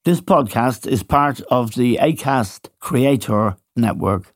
This podcast is part of the Acast Creator Network.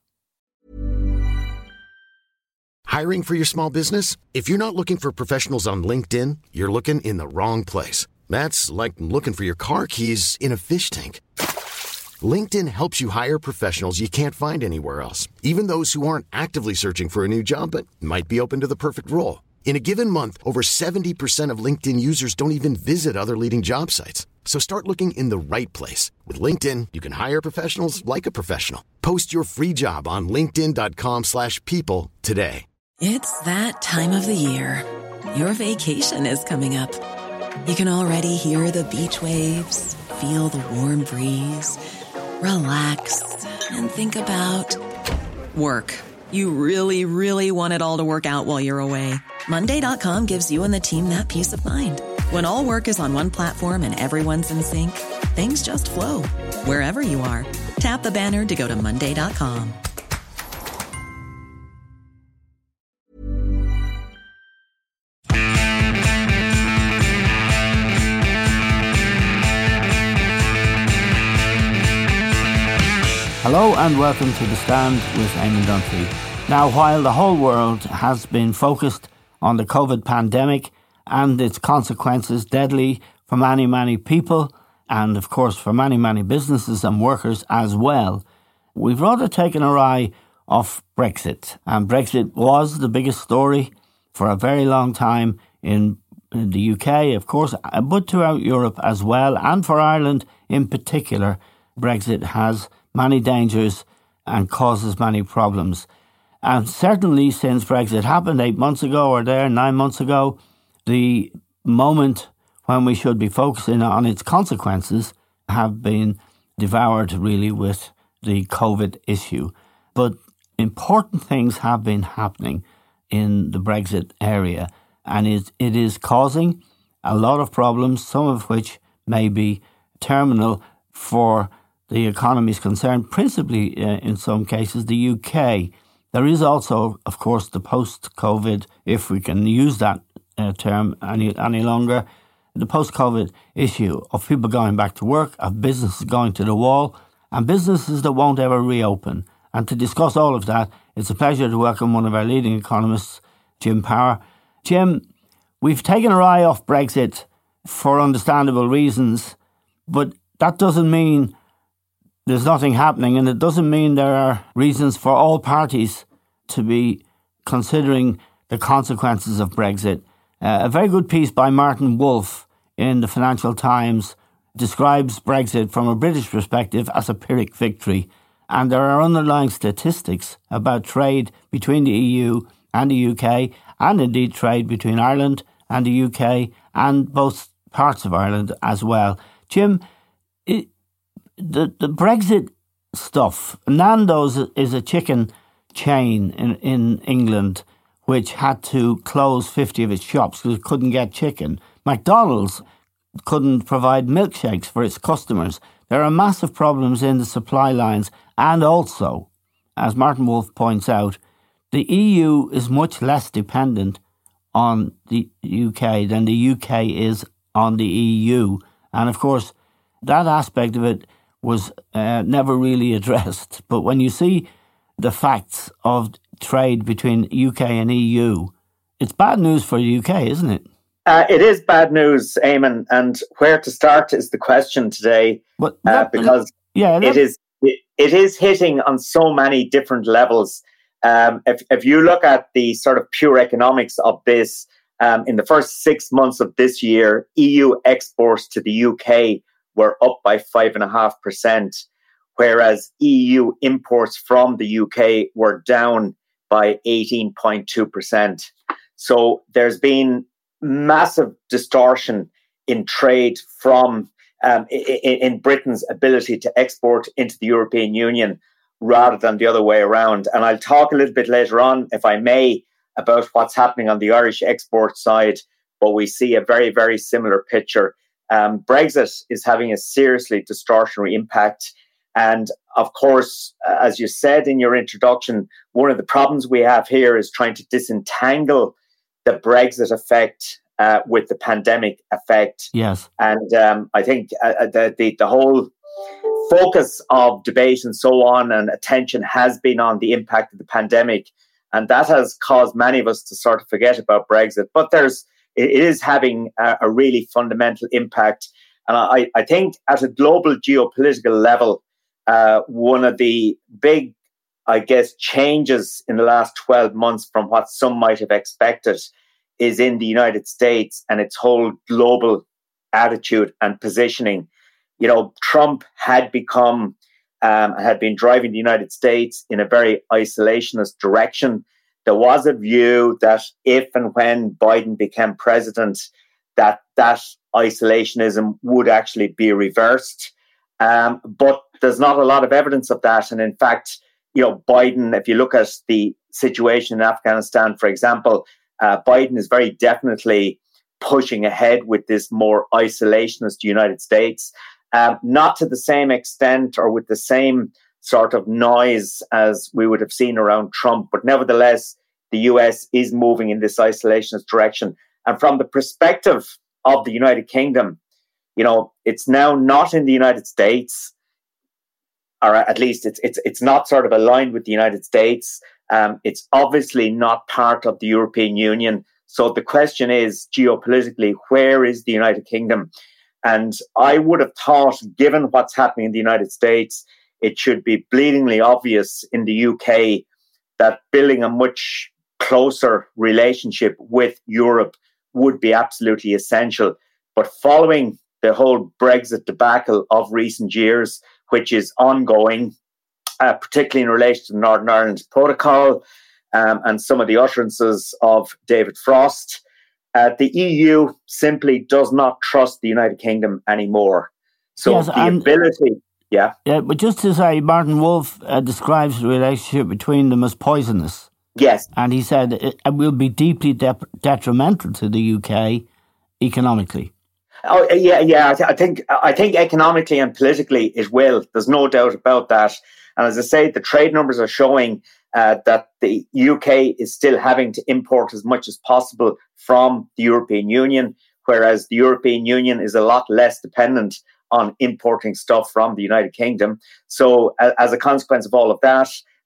Hiring for your small business? If you're not looking for professionals on LinkedIn, you're looking in the wrong place. That's like looking for your car keys in a fish tank. LinkedIn helps you hire professionals you can't find anywhere else, even those who aren't actively searching for a new job but might be open to the perfect role. In a given month, over 70% of LinkedIn users don't even visit other leading job sites. So start looking in the right place. With LinkedIn, you can hire professionals like a professional. Post your free job on linkedin.com/people today. It's that time of the year. Your vacation is coming up. You can already hear the beach waves, feel the warm breeze, relax, and think about work. You really, really want it all to work out while you're away. Monday.com gives you and the team that peace of mind. When all work is on one platform and everyone's in sync, things just flow. Wherever you are, tap the banner to go to Monday.com. Hello and welcome to The Stand with Eamon Dunphy. Now, while the whole world has been focused on the COVID pandemic and its consequences, deadly for many, many people and, of course, for many, many businesses and workers as well, we've rather taken our eye off Brexit. And Brexit was the biggest story for a very long time in the UK, of course, but throughout Europe as well, and for Ireland in particular. Brexit has many dangers and causes many problems. And certainly since Brexit happened 8 months ago or 9 months ago, the moment when we should be focusing on its consequences have been devoured really with the COVID issue. But important things have been happening in the Brexit area, and it is causing a lot of problems, some of which may be terminal for the economy is concerned, principally in some cases the UK. There is also, of course, the post-COVID, if we can use that term any longer, the post-COVID issue of people going back to work, of businesses going to the wall, and businesses that won't ever reopen. And to discuss all of that, it's a pleasure to welcome one of our leading economists, Jim Power. Jim, we've taken our eye off Brexit for understandable reasons, but that doesn't mean there's nothing happening, and it doesn't mean there are reasons for all parties to be considering the consequences of Brexit. A very good piece by Martin Wolf in the Financial Times describes Brexit from a British perspective as a Pyrrhic victory, and there are underlying statistics about trade between the EU and the UK, and indeed trade between Ireland and the UK, and both parts of Ireland as well. Jim, the Brexit stuff, Nando's is a chicken chain in England which had to close 50 of its shops because it couldn't get chicken. McDonald's couldn't provide milkshakes for its customers. There are massive problems in the supply lines, and also, as Martin Wolf points out, the EU is much less dependent on the UK than the UK is on the EU. And of course, that aspect of it was never really addressed. But when you see the facts of trade between UK and EU, it's bad news for the UK, isn't it? It is bad news, Eamon, and where to start is the question today, because it is hitting on so many different levels. If you look at the sort of pure economics of this, in the first 6 months of this year, EU exports to the UK were up by 5.5%, whereas EU imports from the UK were down by 18.2%. So there's been massive distortion in trade from in Britain's ability to export into the European Union rather than the other way around. And I'll talk a little bit later on, if I may, about what's happening on the Irish export side, but we see a very, very similar picture. Brexit is having a seriously distortionary impact. And of course, as you said in your introduction, one of the problems we have here is trying to disentangle the Brexit effect with the pandemic effect. Yes. And I think the whole focus of debate and so on and attention has been on the impact of the pandemic. And that has caused many of us to sort of forget about Brexit. But it is having a really fundamental impact. And I think at a global geopolitical level, one of the big, I guess, changes in the last 12 months from what some might have expected is in the United States and its whole global attitude and positioning. You know, Trump had been driving the United States in a very isolationist direction. There was a view that if and when Biden became president, that isolationism would actually be reversed. But there's not a lot of evidence of that. And in fact, you know, Biden, if you look at the situation in Afghanistan, for example, Biden is very definitely pushing ahead with this more isolationist United States. Not to the same extent or with the same sort of noise as we would have seen around Trump, but nevertheless, the US is moving in this isolationist direction. And from the perspective of the United Kingdom, you know, it's now not in the United States, or at least it's not sort of aligned with the United States. It's obviously not part of the European Union. So the question is, geopolitically, where is the United Kingdom? And I would have thought, given what's happening in the United States, it should be bleedingly obvious in the UK that building a much closer relationship with Europe would be absolutely essential. But following the whole Brexit debacle of recent years, which is ongoing, particularly in relation to Northern Ireland Protocol and some of the utterances of David Frost, the EU simply does not trust the United Kingdom anymore. So yes, the ability... Yeah, but just to say, Martin Wolf describes the relationship between them as poisonous. Yes. And he said it will be deeply detrimental to the UK economically. Oh, yeah. I think economically and politically it will. There's no doubt about that. And as I say, the trade numbers are showing that the UK is still having to import as much as possible from the European Union, whereas the European Union is a lot less dependent on importing stuff from the United Kingdom. So as a consequence of all of that,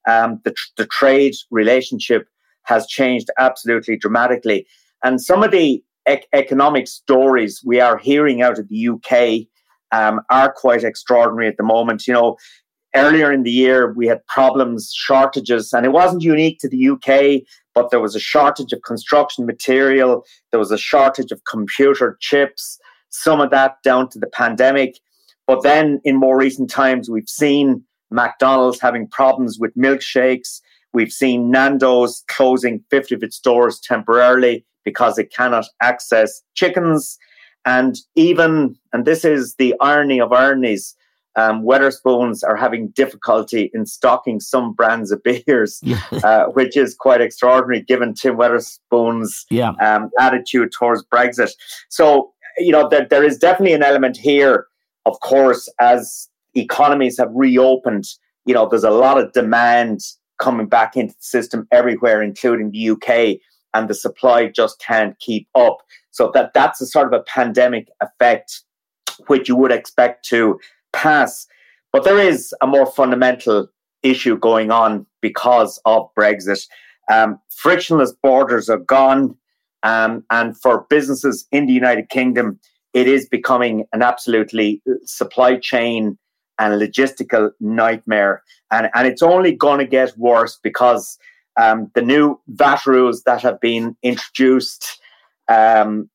the trade relationship has changed absolutely dramatically. And some of the economic stories we are hearing out of the UK are quite extraordinary at the moment. You know, earlier in the year, we had problems, shortages, and it wasn't unique to the UK, but there was a shortage of construction material. There was a shortage of computer chips, some of that down to the pandemic. But then in more recent times, we've seen McDonald's having problems with milkshakes. We've seen Nando's closing 50 of its stores temporarily because it cannot access chickens. And this is the irony of ironies, Wetherspoons are having difficulty in stocking some brands of beers, which is quite extraordinary given Tim Wetherspoon's attitude towards Brexit. So, you know, there is definitely an element here, of course, as economies have reopened. You know, there's a lot of demand coming back into the system everywhere, including the UK, and the supply just can't keep up. So that's a sort of a pandemic effect, which you would expect to pass. But there is a more fundamental issue going on because of Brexit. Frictionless borders are gone. And for businesses in the United Kingdom, it is becoming an absolutely supply chain and logistical nightmare. And it's only going to get worse because the new VAT rules that have been introduced are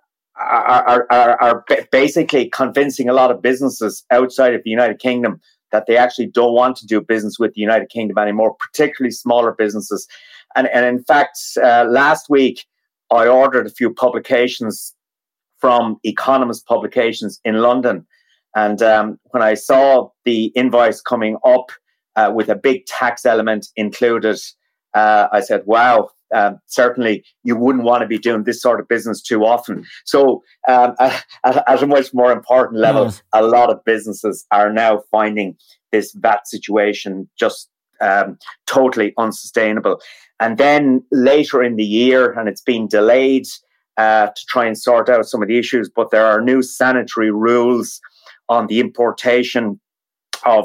basically convincing a lot of businesses outside of the United Kingdom that they actually don't want to do business with the United Kingdom anymore, particularly smaller businesses. And in fact, last week, I ordered a few publications from Economist Publications in London. And when I saw the invoice coming up with a big tax element included, I said, wow, certainly you wouldn't want to be doing this sort of business too often. So at a much more important level, yes, a lot of businesses are now finding this VAT situation just totally unsustainable. And then later in the year, and it's been delayed, to try and sort out some of the issues. But there are new sanitary rules on the importation of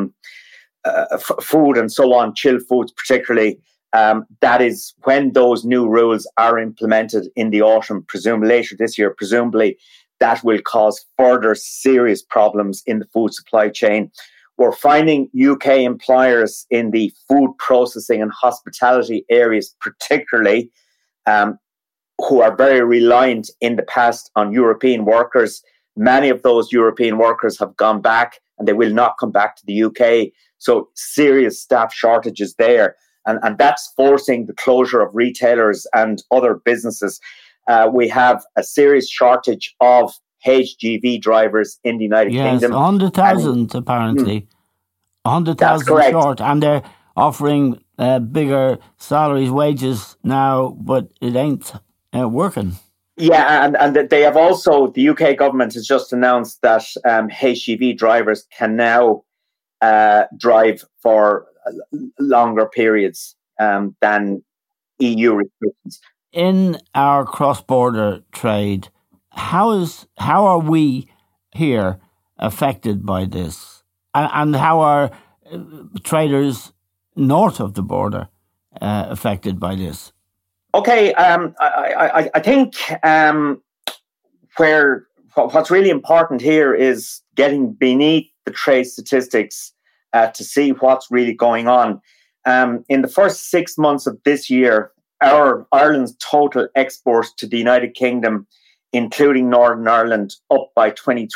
food and so on, chilled foods particularly. That is when those new rules are implemented in the autumn, presumably later this year, presumably that will cause further serious problems in the food supply chain. We're finding UK employers in the food processing and hospitality areas particularly, who are very reliant in the past on European workers. Many of those European workers have gone back and they will not come back to the UK. So serious staff shortages there. And that's forcing the closure of retailers and other businesses. We have a serious shortage of HGV drivers in the United Kingdom. 100,000 apparently. 100,000 short. And they're offering bigger salaries, wages now, but it ain't working. Yeah, and they have also, the UK government has just announced that HGV drivers can now drive for longer periods than EU restrictions. In our cross-border trade, how are we here affected by this? And how are traders north of the border affected by this? Okay, I think what's really important here is getting beneath the trade statistics to see what's really going on. In the first 6 months of this year, Ireland's total exports to the United Kingdom, including Northern Ireland, up by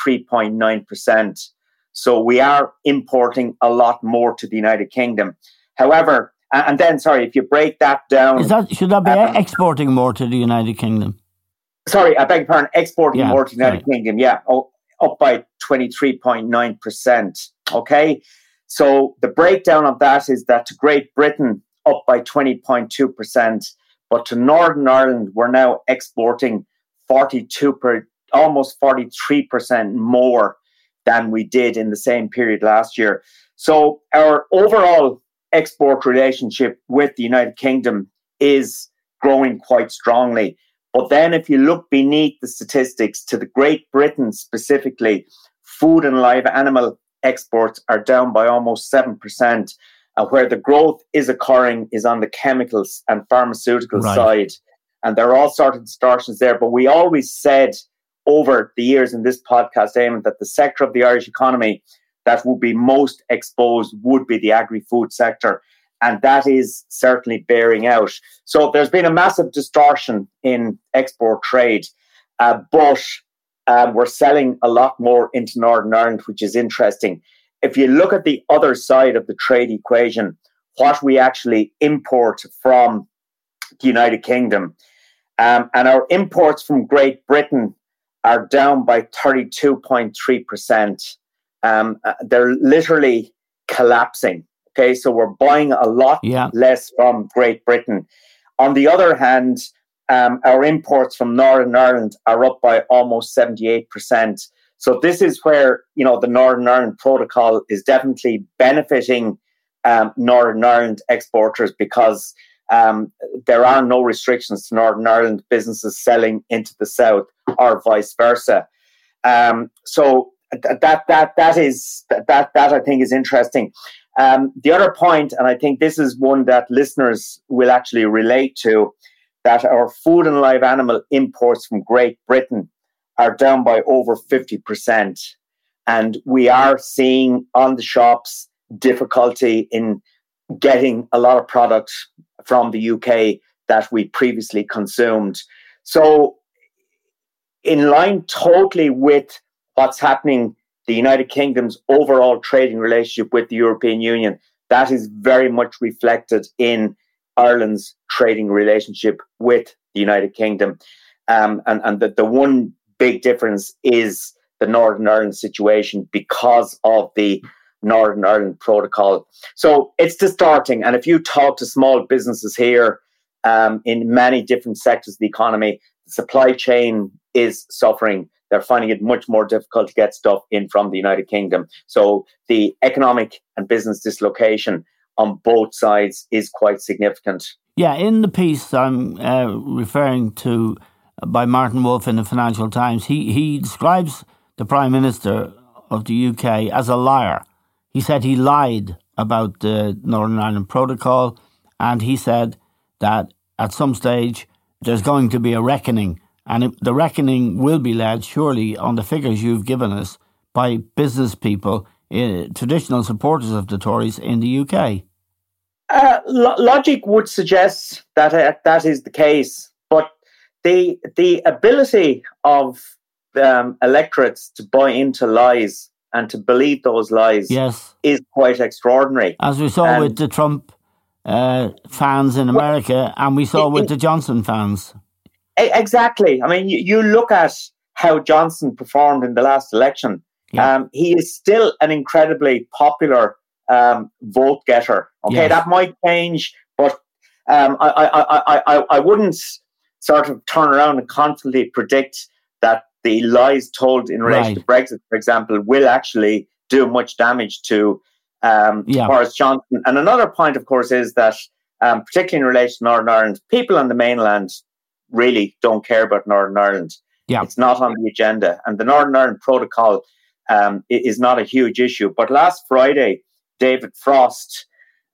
23.9%. So we are importing a lot more to the United Kingdom. However, and then, if you break that down... Should that be exporting more to the United Kingdom? Sorry, I beg your pardon, exporting more to the United Kingdom, up by 23.9%. Okay? So the breakdown of that is that to Great Britain, up by 20.2%, but to Northern Ireland, we're now exporting almost 43% more than we did in the same period last year. So our overall export relationship with the United Kingdom is growing quite strongly. But then if you look beneath the statistics to the Great Britain specifically, food and live animal exports are down by almost 7%. Where the growth is occurring is on the chemicals and pharmaceutical side. And there are all sorts of distortions there. But we always said over the years in this podcast, Eamon, that the sector of the Irish economy that would be most exposed would be the agri-food sector. And that is certainly bearing out. So there's been a massive distortion in export trade. But we're selling a lot more into Northern Ireland, which is interesting. If you look at the other side of the trade equation, what we actually import from the United Kingdom, and our imports from Great Britain are down by 32.3%. They're literally collapsing. Okay, so we're buying a lot less from Great Britain. On the other hand, our imports from Northern Ireland are up by almost 78%. So this is where, the Northern Ireland Protocol is definitely benefiting Northern Ireland exporters because there are no restrictions to Northern Ireland businesses selling into the south or vice versa. So that I think is interesting. The other point, and I think this is one that listeners will actually relate to, that our food and live animal imports from Great Britain are down by over 50%. And we are seeing on the shops difficulty in getting a lot of product from the UK that we previously consumed. So in line totally with what's happening, the United Kingdom's overall trading relationship with the European Union, that is very much reflected in Ireland's trading relationship with the United Kingdom. And the one big difference is the Northern Ireland situation because of the Northern Ireland Protocol. So it's distorting. And if you talk to small businesses here in many different sectors of the economy, the supply chain is suffering. They're finding it much more difficult to get stuff in from the United Kingdom. So the economic and business dislocation on both sides is quite significant. Yeah, in the piece I'm referring to by Martin Wolf in the Financial Times. He describes the Prime Minister of the UK as a liar. He said he lied about the Northern Ireland Protocol, and he said that at some stage there's going to be a reckoning, and the reckoning will be led, surely, on the figures you've given us, by business people, traditional supporters of the Tories in the UK. Logic would suggest that that is the case, but the ability of electorates to buy into lies and to believe those lies is quite extraordinary. As we saw with the Trump fans in America, and we saw with the Johnson fans. Exactly. I mean, you look at how Johnson performed in the last election. Yeah. He is still an incredibly popular vote getter. Okay, that might change, but I wouldn't sort of turn around and confidently predict that the lies told in relation to Brexit, for example, will actually do much damage to Boris Johnson. And another point, of course, is that particularly in relation to Northern Ireland, people on the mainland really don't care about Northern Ireland. Yeah. It's not on the agenda. And the Northern Ireland Protocol is not a huge issue. But last Friday, David Frost,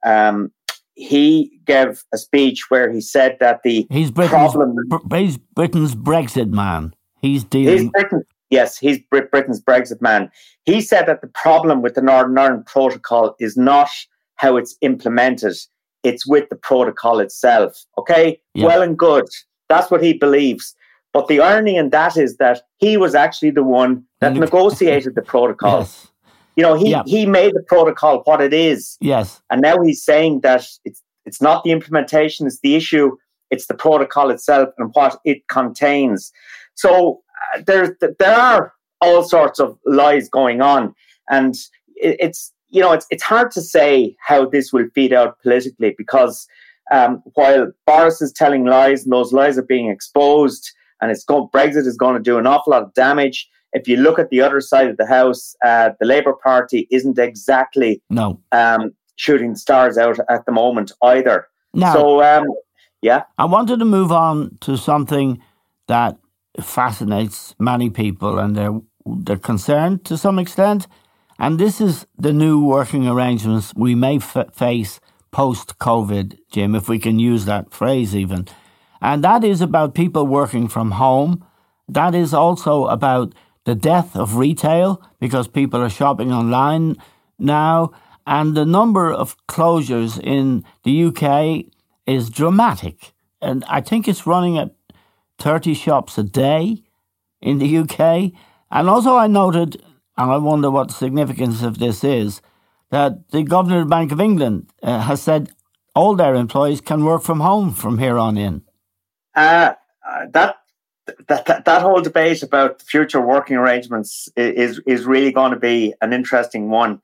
he gave a speech where he said that he's Britain's Brexit man. He's Britain's Brexit man. He said that the problem with the Northern Ireland Protocol is not how it's implemented, it's with the protocol itself. Okay? Yeah. Well and good. That's what he believes. But the irony in that is that he was actually the one that negotiated the protocol. Yes. You know, he made the protocol what it is. Yes. And now he's saying that it's not the implementation, it's the issue, it's the protocol itself and what it contains. So there are all sorts of lies going on. And it's hard to say how this will feed out politically, because while Boris is telling lies and those lies are being exposed, and Brexit is going to do an awful lot of damage. If you look at the other side of the house, the Labour Party isn't exactly shooting stars out at the moment either. No. So, I wanted to move on to something that fascinates many people, and they're concerned to some extent. And this is the new working arrangements we may face post-COVID, Jim, if we can use that phrase even. And that is about people working from home. That is also about the death of retail, because people are shopping online now. And the number of closures in the UK is dramatic. And I think it's running at 30 shops a day in the UK. And also I noted, and I wonder what the significance of this is, that the Governor of the Bank of England has said all their employees can work from home from here on in. That whole debate about the future working arrangements is really going to be an interesting one.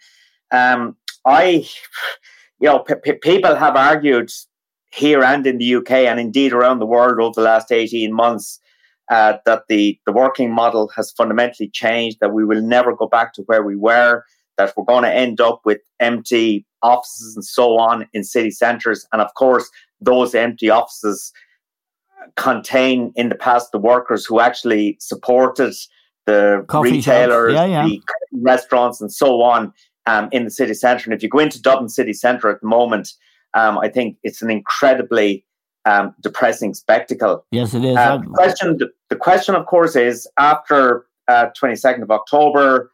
People have argued here and in the UK and indeed around the world over the last 18 months that the working model has fundamentally changed, that we will never go back to where we were, that we're going to end up with empty offices and so on in city centres. And of course, those empty offices contain in the past the workers who actually supported the coffee retailers, the restaurants and so on in the city centre. And if you go into Dublin city centre at the moment, I think it's an incredibly depressing spectacle. Yes, it is. The question, of course, is after 22nd of October,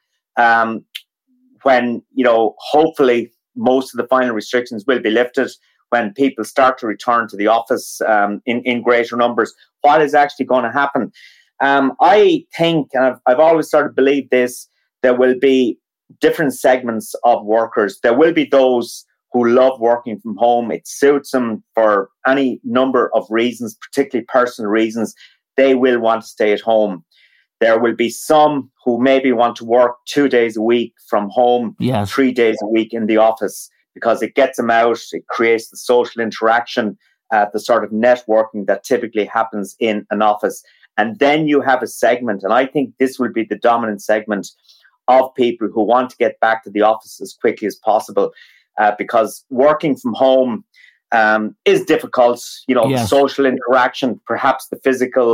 when, hopefully most of the final restrictions will be lifted, when people start to return to the office in greater numbers, what is actually going to happen? I think, and I've always sort of believed this, there will be different segments of workers. There will be those who love working from home. It suits them for any number of reasons, particularly personal reasons. They will want to stay at home. There will be some who maybe want to work 2 days a week from home, 3 days a week in the office, because it gets them out, it creates the social interaction, the sort of networking that typically happens in an office. And then you have a segment, and I think this will be the dominant segment of people who want to get back to the office as quickly as possible, because working from home is difficult. The social interaction, perhaps the physical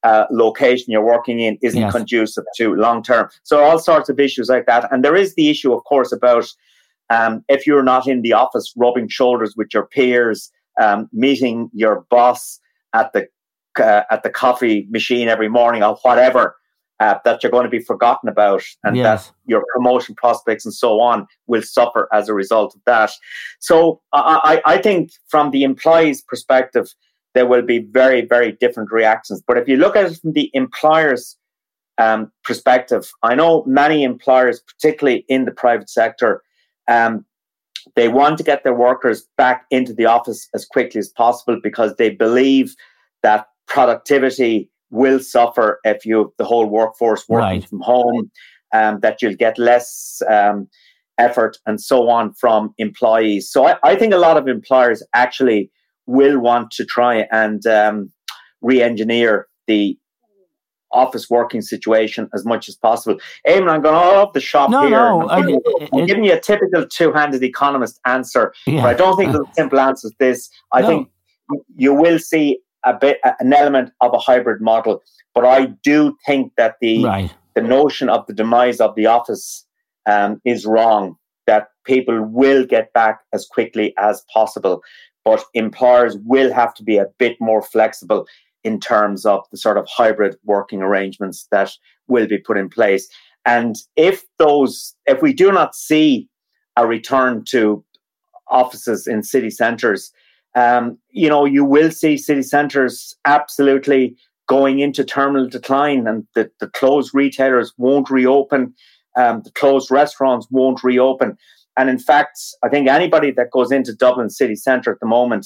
location you're working in isn't conducive to long term. So all sorts of issues like that. And there is the issue, of course, about if you're not in the office rubbing shoulders with your peers, meeting your boss at the coffee machine every morning or whatever, that you're going to be forgotten about, and that your promotion prospects and so on will suffer as a result of that. So I think from the employee's perspective, there will be very, very different reactions. But if you look at it from the employer's perspective, I know many employers, particularly in the private sector, they want to get their workers back into the office as quickly as possible because they believe that productivity will suffer if you have the whole workforce working from home, that you'll get less effort and so on from employees. So I think a lot of employers actually will want to try and re-engineer the office working situation as much as possible. Eamon, I'm going all off the shop here. I'm giving you a typical two-handed economist answer, but I don't think the simple answer is this. I think you will see an element of a hybrid model, but I do think that the notion of the demise of the office is wrong, that people will get back as quickly as possible, but employers will have to be a bit more flexible in terms of the sort of hybrid working arrangements that will be put in place. And if we do not see a return to offices in city centres, you will see city centres absolutely going into terminal decline, and the closed retailers won't reopen, the closed restaurants won't reopen. And in fact, I think anybody that goes into Dublin city centre at the moment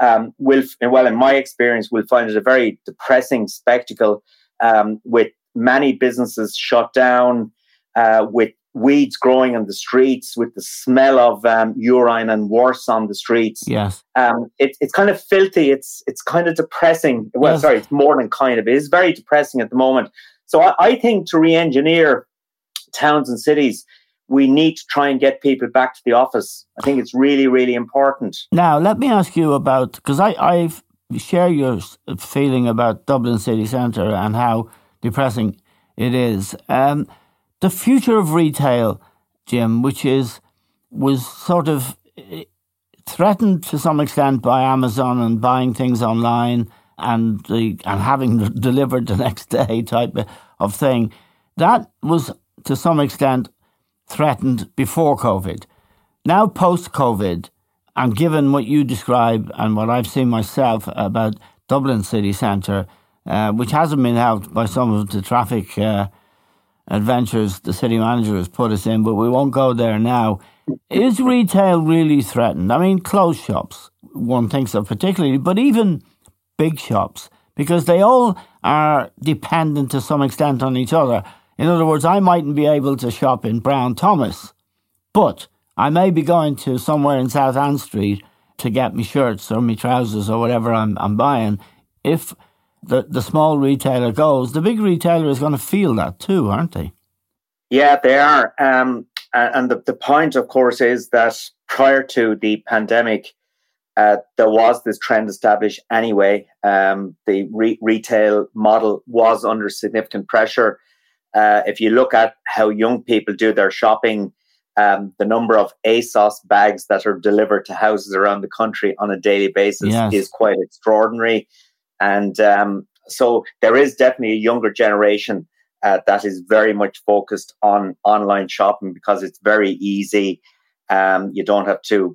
in my experience, will find it a very depressing spectacle, with many businesses shut down, with weeds growing on the streets, with the smell of urine and worse on the streets. Yes, it's kind of filthy. It's kind of depressing. Well, sorry, it's more than kind of. It is very depressing at the moment. So I think to re-engineer towns and cities, we need to try and get people back to the office. I think it's really, really important. Now, let me ask you about, because I share your feeling about Dublin city centre and how depressing it is. The future of retail, Jim, which was sort of threatened to some extent by Amazon and buying things online and having delivered the next day type of thing, that was to some extent threatened before COVID. Now post-COVID, and given what you describe and what I've seen myself about Dublin city centre, which hasn't been helped by some of the traffic adventures the city manager has put us in, but we won't go there now. Is retail really threatened? I mean, closed shops, one thinks of particularly, but even big shops, because they all are dependent to some extent on each other. In other words, I mightn't be able to shop in Brown Thomas, but I may be going to somewhere in South Ann Street to get me shirts or me trousers or whatever I'm buying. If the small retailer goes, the big retailer is going to feel that too, aren't they? Yeah, they are. And the point, of course, is that prior to the pandemic, there was this trend established anyway. The retail model was under significant pressure. If you look at how young people do their shopping, the number of ASOS bags that are delivered to houses around the country on a daily basis is quite extraordinary. And so there is definitely a younger generation that is very much focused on online shopping because it's very easy. You don't have to,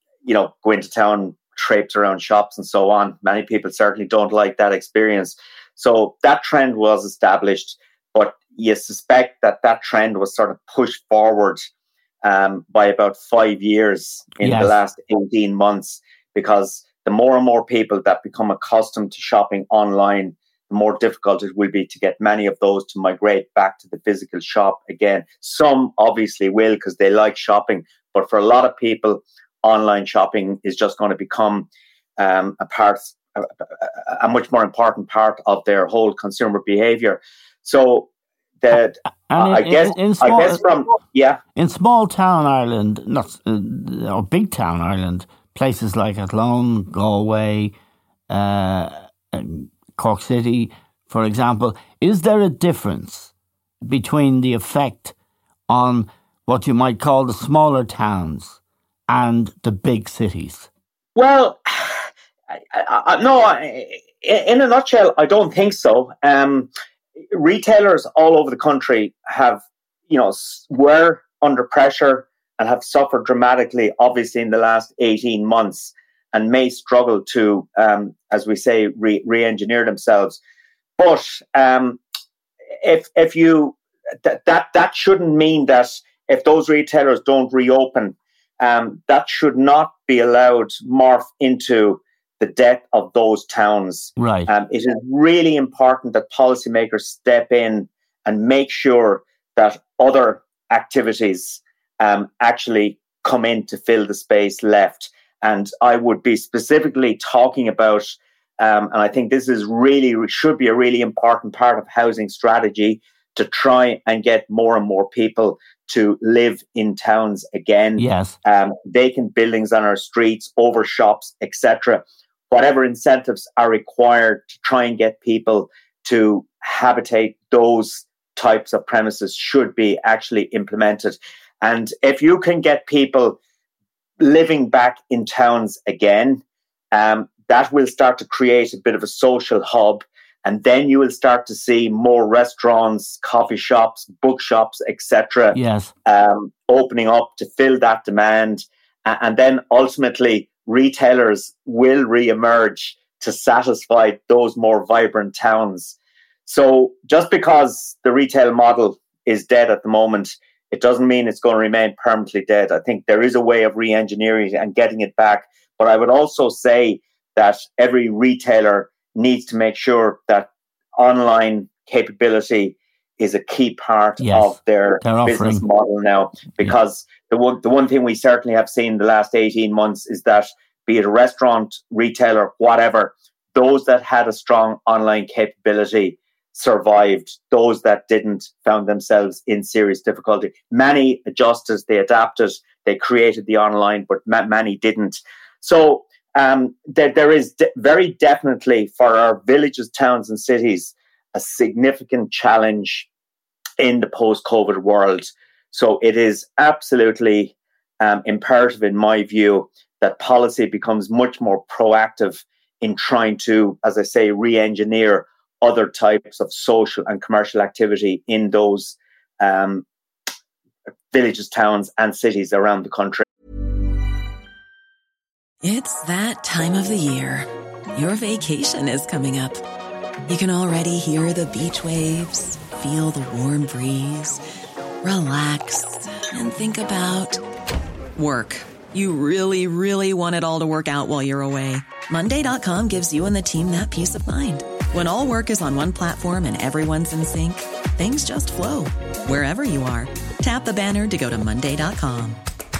go into town, traipse around shops and so on. Many people certainly don't like that experience. So that trend was established, but you suspect that trend was sort of pushed forward by about 5 years in the last 18 months, because the more and more people that become accustomed to shopping online, the more difficult it will be to get many of those to migrate back to the physical shop again. Some obviously will because they like shopping, but for a lot of people, online shopping is just going to become a much more important part of their whole consumer behavior. So that in small town Ireland, or big town Ireland, places like Athlone, Galway, Cork City, for example, is there a difference between the effect on what you might call the smaller towns and the big cities? Well, no, in a nutshell, I don't think so. Retailers all over the country have, were under pressure and have suffered dramatically, obviously, in the last 18 months and may struggle to, as we say, re-engineer themselves. But if you, that shouldn't mean that if those retailers don't reopen, that should not be allowed to morph into the death of those towns. Right. It is really important that policymakers step in and make sure that other activities actually come in to fill the space left. And I would be specifically talking about, and I think this is should be a really important part of housing strategy, to try and get more and more people to live in towns again. Yes. Vacant buildings on our streets, over shops, etc. Whatever incentives are required to try and get people to habitate those types of premises should be actually implemented. And if you can get people living back in towns again, that will start to create a bit of a social hub. And then you will start to see more restaurants, coffee shops, bookshops, etc. Yes. Opening up to fill that demand. And then ultimately, retailers will re-emerge to satisfy those more vibrant towns. So just because the retail model is dead at the moment, it doesn't mean it's going to remain permanently dead. I think there is a way of re-engineering and getting it back. But I would also say that every retailer needs to make sure that online capability is a key part of their business model now. Because the one thing we certainly have seen in the last 18 months is that, be it a restaurant, retailer, whatever, those that had a strong online capability survived. Those that didn't found themselves in serious difficulty. Many adjusted, they adapted, they created the online, but many didn't. So there is very definitely for our villages, towns and cities a significant challenge in the post-COVID world. So it is absolutely imperative, in my view, that policy becomes much more proactive in trying to, as I say, re-engineer other types of social and commercial activity in those villages, towns and cities around the country. It's that time of the year. Your vacation is coming up. You can already hear the beach waves, feel the warm breeze, relax, and think about work. You really, really want it all to work out while you're away. Monday.com gives you and the team that peace of mind. When all work is on one platform and everyone's in sync, things just flow. Wherever you are, tap the banner to go to Monday.com.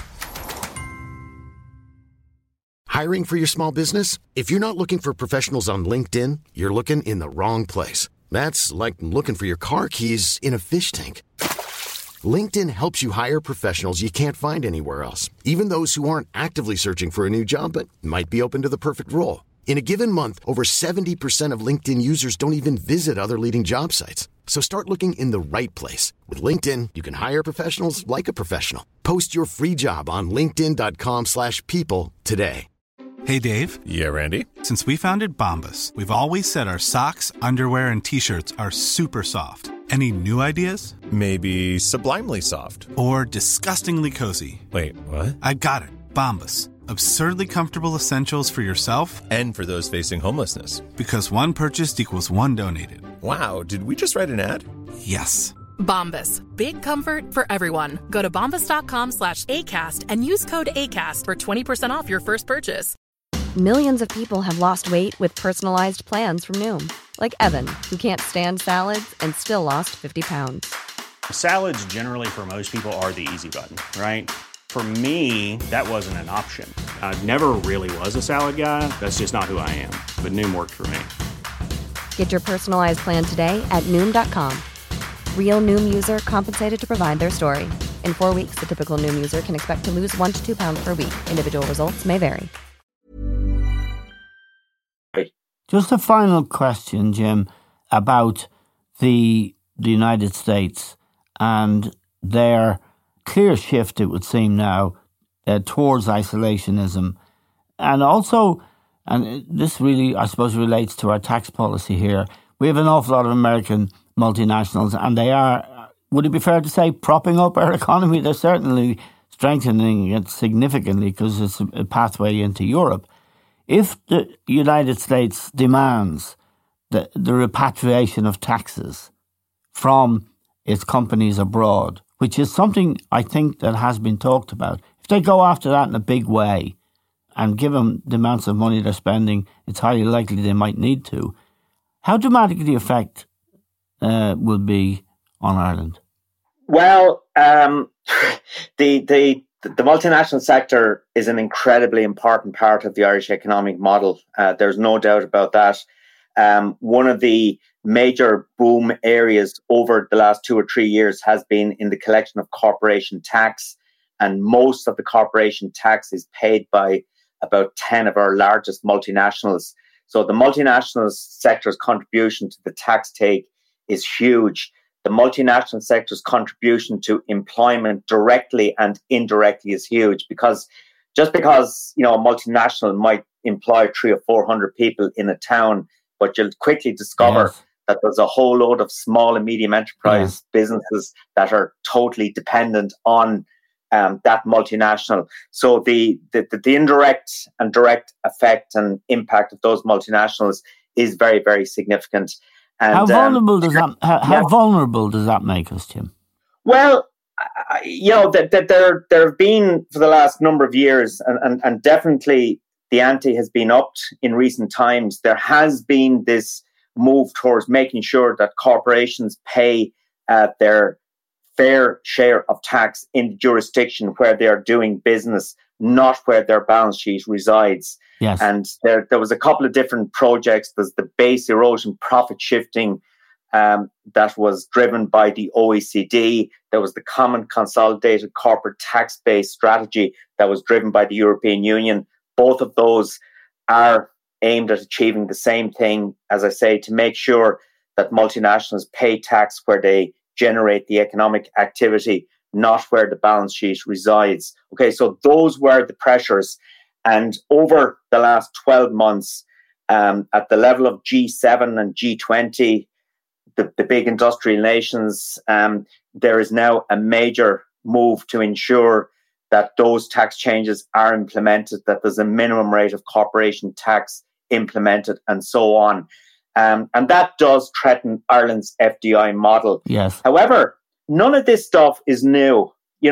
Hiring for your small business? If you're not looking for professionals on LinkedIn, you're looking in the wrong place. That's like looking for your car keys in a fish tank. LinkedIn helps you hire professionals you can't find anywhere else, even those who aren't actively searching for a new job but might be open to the perfect role. In a given month, over 70% of LinkedIn users don't even visit other leading job sites. So start looking in the right place. With LinkedIn, you can hire professionals like a professional. Post your free job on linkedin.com/people today. Hey, Dave. Yeah, Randy. Since we founded Bombas, we've always said our socks, underwear, and T-shirts are super soft. Any new ideas? Maybe sublimely soft. Or disgustingly cozy. Wait, what? I got it. Bombas. Absurdly comfortable essentials for yourself and for those facing homelessness. Because one purchased equals one donated. Wow, did we just write an ad? Yes. Bombas. Big comfort for everyone. Go to bombas.com/ACAST and use code ACAST for 20% off your first purchase. Millions of people have lost weight with personalized plans from Noom. Like Evan, who can't stand salads and still lost 50 pounds. Salads generally for most people are the easy button, right? For me, that wasn't an option. I never really was a salad guy. That's just not who I am. But Noom worked for me. Get your personalized plan today at Noom.com. Real Noom user compensated to provide their story. In 4 weeks, the typical Noom user can expect to lose 1 to 2 pounds per week. Individual results may vary. Just a final question, Jim. about the United States and their clear shift, it would seem now, towards isolationism. And also, and this really, I suppose, relates to our tax policy here, we have an awful lot of American multinationals, and they are, would it be fair to say, propping up our economy? They're certainly strengthening it significantly because it's a pathway into Europe. If the United States demands the repatriation of taxes from its companies abroad, which is something I think that has been talked about, if they go after that in a big way and give them the amounts of money they're spending, it's highly likely they might need to. How dramatic the effect will be on Ireland? Well, the multinational sector is an incredibly important part of the Irish economic model. There's no doubt about that. One of the major boom areas over the last 2 or 3 years has been in the collection of corporation tax, and most of the corporation tax is paid by about 10 of our largest multinationals. So the multinational sector's contribution to the tax take is huge. The multinational sector's contribution to employment directly and indirectly is huge, because just because, a multinational might employ 300 or 400 people in a town, but you'll quickly discover that there's a whole load of small and medium enterprise businesses that are totally dependent on that multinational. So the indirect and direct effect and impact of those multinationals is very, very significant. And, how vulnerable does that? How vulnerable does that make us, Tim? Well, there have been for the last number of years, and definitely the ante has been upped in recent times. There has been this move towards making sure that corporations pay their fair share of tax in the jurisdiction where they are doing business, not where their balance sheet resides. Yes. And there was a couple of different projects. There's the base erosion profit shifting that was driven by the OECD. There was the common consolidated corporate tax base strategy that was driven by the European Union. Both of those are aimed at achieving the same thing, as I say, to make sure that multinationals pay tax where they generate the economic activity, not where the balance sheet resides. Okay, so those were the pressures. And over the last 12 months, at the level of G7 and G20, the big industrial nations, there is now a major move to ensure that those tax changes are implemented, that there's a minimum rate of corporation tax implemented, and so on. And that does threaten Ireland's FDI model. Yes. However, none of this stuff is new.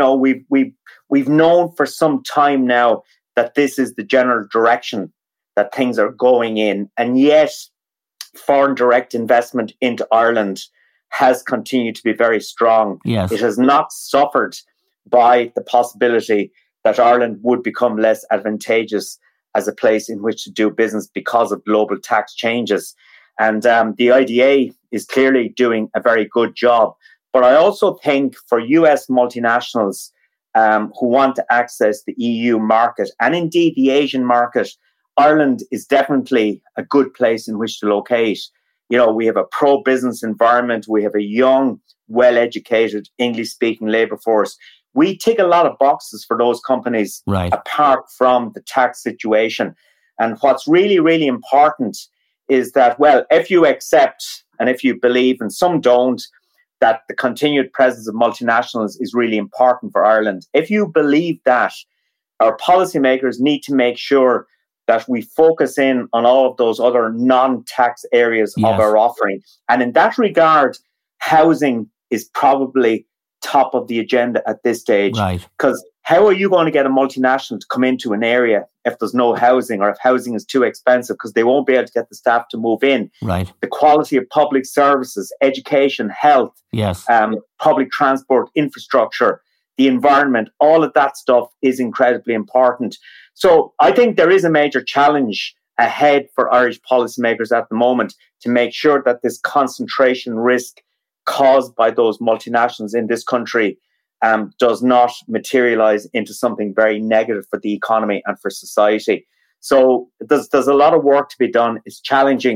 We've known for some time now that this is the general direction that things are going in. And yet, foreign direct investment into Ireland has continued to be very strong. Yes. It has not suffered by the possibility that Ireland would become less advantageous as a place in which to do business because of global tax changes. And the IDA is clearly doing a very good job. But I also think for US multinationals who want to access the EU market and indeed the Asian market, Ireland is definitely a good place in which to locate. We have a pro-business environment. We have a young, well-educated, English-speaking labour force. We tick a lot of boxes for those companies, right, apart from the tax situation. And what's really, really important is that, well, if you accept and if you believe, and some don't, that the continued presence of multinationals is really important for Ireland. If you believe that, our policymakers need to make sure that we focus in on all of those other non-tax areas of our offering. And in that regard, housing is probably top of the agenda at this stage. Right. Because how are you going to get a multinational to come into an area if there's no housing, or if housing is too expensive, because they won't be able to get the staff to move in? Right. The quality of public services, education, health, public transport, infrastructure, the environment, all of that stuff is incredibly important. So I think there is a major challenge ahead for Irish policymakers at the moment to make sure that this concentration risk caused by those multinationals in this country does not materialize into something very negative for the economy and for society. So there's a lot of work to be done. It's challenging,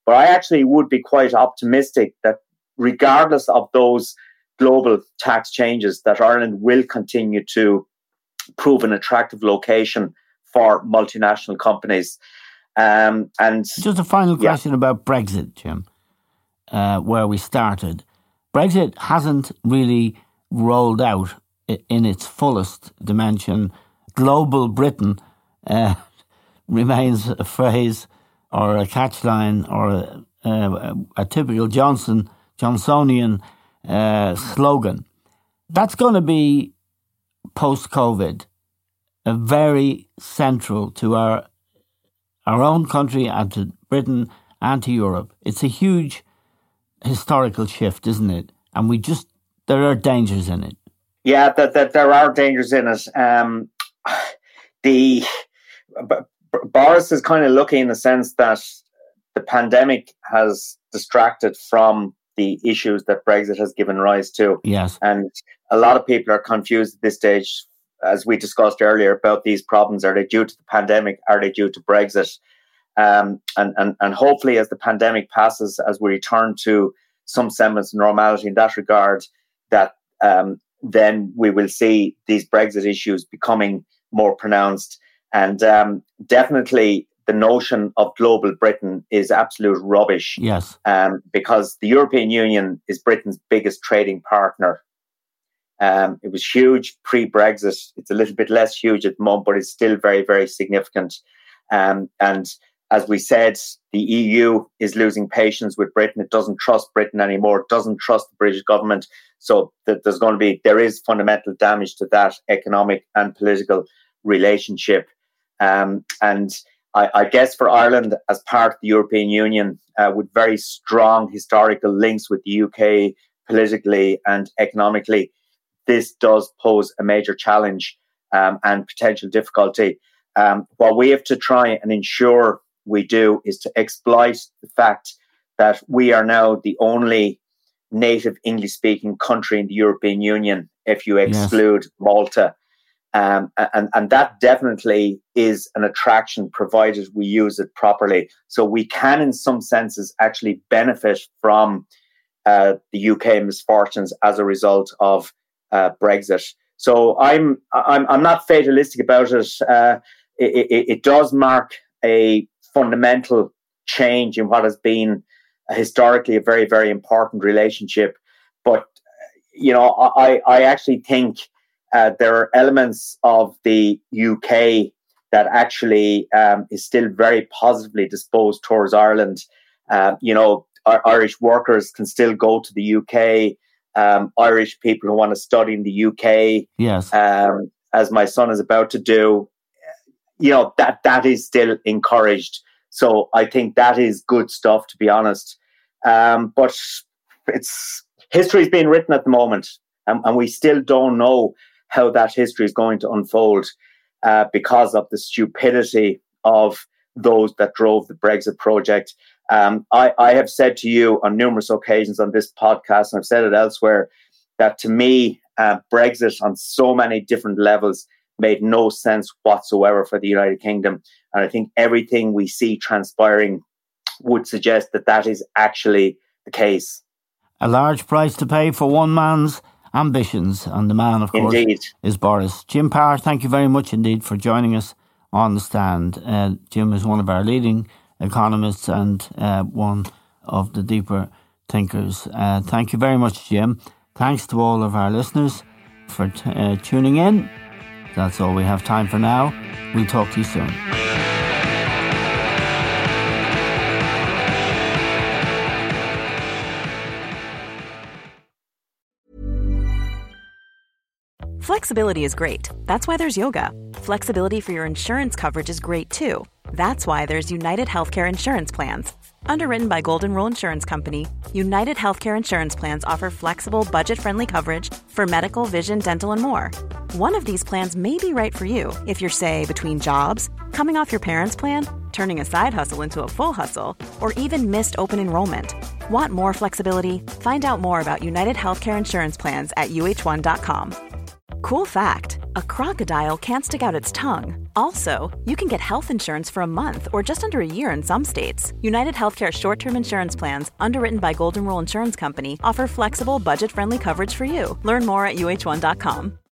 But I actually would be quite optimistic that regardless of those global tax changes, that Ireland will continue to prove an attractive location for multinational companies. And just a final question about Brexit, Jim, where we started. Brexit hasn't really rolled out in its fullest dimension. Global Britain remains a phrase or a catchline or a typical Johnsonian slogan. That's going to be, post-COVID, very central to our own country and to Britain and to Europe. It's a huge historical shift, isn't it? And there are dangers in it. Yeah, that there are dangers in it. Boris is kind of lucky in the sense that the pandemic has distracted from the issues that Brexit has given rise to. Yes. And a lot of people are confused at this stage, as we discussed earlier, about these problems. Are they due to the pandemic? Are they due to Brexit? And hopefully as the pandemic passes, as we return to some semblance of normality in that regard, that then we will see these Brexit issues becoming more pronounced. And definitely the notion of global Britain is absolute rubbish. Yes. Because the European Union is Britain's biggest trading partner. It was huge pre-Brexit. It's a little bit less huge at the moment, but it's still very, very significant. And as we said, the EU is losing patience with Britain. It doesn't trust Britain anymore. It doesn't trust the British government. So there is fundamental damage to that economic and political relationship. And I guess for Ireland, as part of the European Union, with very strong historical links with the UK politically and economically, this does pose a major challenge and potential difficulty. What we have to try and ensure we do is to exploit the fact that we are now the only native English-speaking country in the European Union, if you exclude Malta. And that definitely is an attraction, provided we use it properly. So we can, in some senses, actually benefit from the UK misfortunes as a result of Brexit. So I'm not fatalistic about it. It does mark a fundamental change in what has been historically a very, very important relationship. But I actually think there are elements of the UK that actually is still very positively disposed towards Ireland. Irish workers can still go to the UK. Irish people who want to study in the UK, yes, as my son is about to do, that is still encouraged. So I think that is good stuff, to be honest. But history is being written at the moment, and we still don't know how that history is going to unfold because of the stupidity of those that drove the Brexit project. I have said to you on numerous occasions on this podcast, and I've said it elsewhere, that to me, Brexit on so many different levels made no sense whatsoever for the United Kingdom. And I think everything we see transpiring would suggest that that is actually the case. A large price to pay for one man's ambitions, and the man, of course, indeed, is Boris. Jim Power, thank you very much indeed for joining us on the stand. Jim is one of our leading economists and one of the deeper thinkers. Thank you very much, Jim. Thanks to all of our listeners for tuning in. That's all we have time for now. We'll talk to you soon. Flexibility is great. That's why there's yoga. Flexibility for your insurance coverage is great too. That's why there's United Healthcare Insurance Plans. Underwritten by Golden Rule Insurance Company, United Healthcare Insurance Plans offer flexible, budget-friendly coverage for medical, vision, dental, and more. One of these plans may be right for you if you're, say, between jobs, coming off your parents' plan, turning a side hustle into a full hustle, or even missed open enrollment. Want more flexibility? Find out more about United Healthcare Insurance Plans at uh1.com. Cool fact, a crocodile can't stick out its tongue. Also, you can get health insurance for a month or just under a year in some states. United Healthcare short-term insurance plans, underwritten by Golden Rule Insurance Company, offer flexible, budget-friendly coverage for you. Learn more at uh1.com.